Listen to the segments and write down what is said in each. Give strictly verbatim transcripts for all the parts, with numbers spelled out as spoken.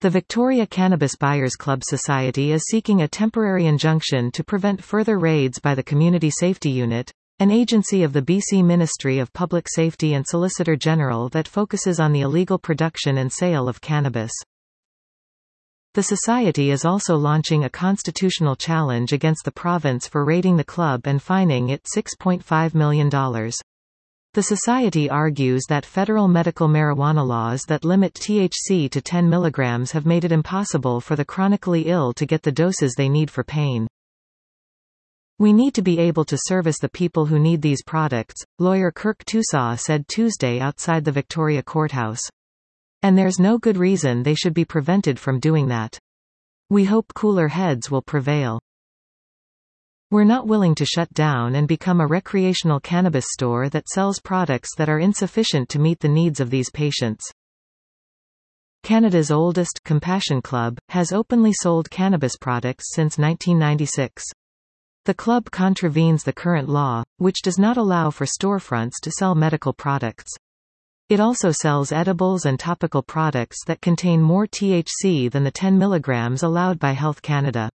The Victoria Cannabis Buyers Club Society is seeking a temporary injunction to prevent further raids by the Community Safety Unit, an agency of the B C Ministry of Public Safety and Solicitor General that focuses on the illegal production and sale of cannabis. The Society is also launching a constitutional challenge against the province for raiding the club and fining it six point five million dollars. The Society argues that federal medical marijuana laws that limit T H C to ten milligrams have made it impossible for the chronically ill to get the doses they need for pain. "We need to be able to service the people who need these products," lawyer Kirk Tousaw said Tuesday outside the Victoria courthouse. "And there's no good reason they should be prevented from doing that. We hope cooler heads will prevail. We're not willing to shut down and become a recreational cannabis store that sells products that are insufficient to meet the needs of these patients." Canada's oldest Compassion Club has openly sold cannabis products since nineteen ninety-six. The club contravenes the current law, which does not allow for storefronts to sell medical products. It also sells edibles and topical products that contain more T H C than the ten milligrams allowed by Health Canada.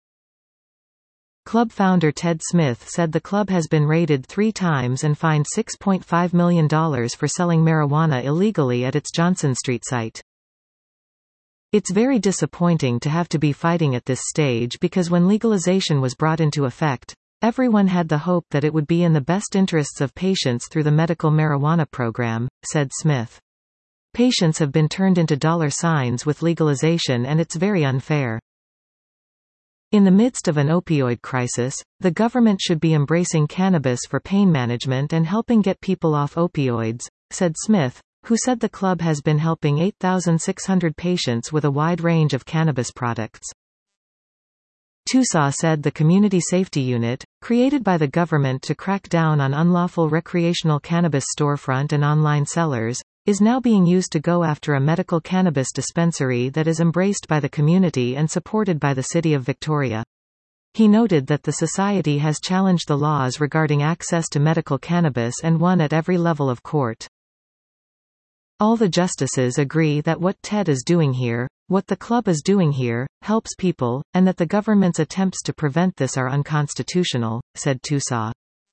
Club founder Ted Smith said the club has been raided three times and fined six point five million dollars for selling marijuana illegally at its Johnson Street site. "It's very disappointing to have to be fighting at this stage because when legalization was brought into effect, everyone had the hope that it would be in the best interests of patients through the medical marijuana program," said Smith. "Patients have been turned into dollar signs with legalization and it's very unfair." In the midst of an opioid crisis, the government should be embracing cannabis for pain management and helping get people off opioids, said Smith, who said the club has been helping eight thousand six hundred patients with a wide range of cannabis products. Tousaw said the Community Safety Unit, created by the government to crack down on unlawful recreational cannabis storefront and online sellers, is now being used to go after a medical cannabis dispensary that is embraced by the community and supported by the City of Victoria. He noted that the Society has challenged the laws regarding access to medical cannabis and won at every level of court. "All the justices agree that what Ted is doing here, what the club is doing here, helps people, and that the government's attempts to prevent this are unconstitutional," said Tousaw.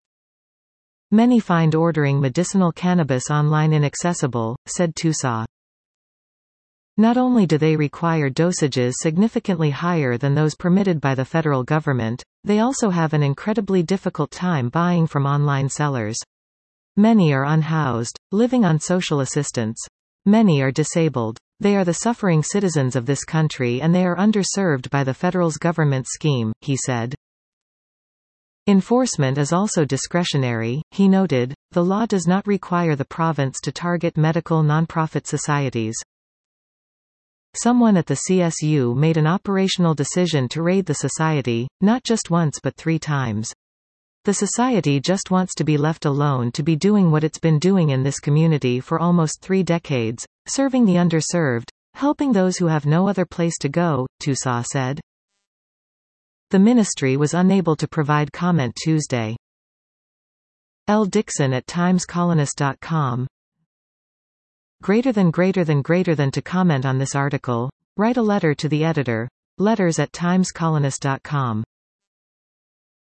"Many find ordering medicinal cannabis online inaccessible," said Tousaw. "Not only do they require dosages significantly higher than those permitted by the federal government, they also have an incredibly difficult time buying from online sellers. Many are unhoused, living on social assistance. Many are disabled. They are the suffering citizens of this country and they are underserved by the federal's government scheme," he said. Enforcement is also discretionary, he noted. The law does not require the province to target medical nonprofit societies. Someone at the C S U made an operational decision to raid the Society, not just once but three times. The Society just wants to be left alone to be doing what it's been doing in this community for almost three decades, serving the underserved, helping those who have no other place to go, Tousaw said. The ministry was unable to provide comment Tuesday. L. Dixon at times colonist dot com. Greater than greater than greater than to comment on this article, write a letter to the editor. Letters at times colonist dot com.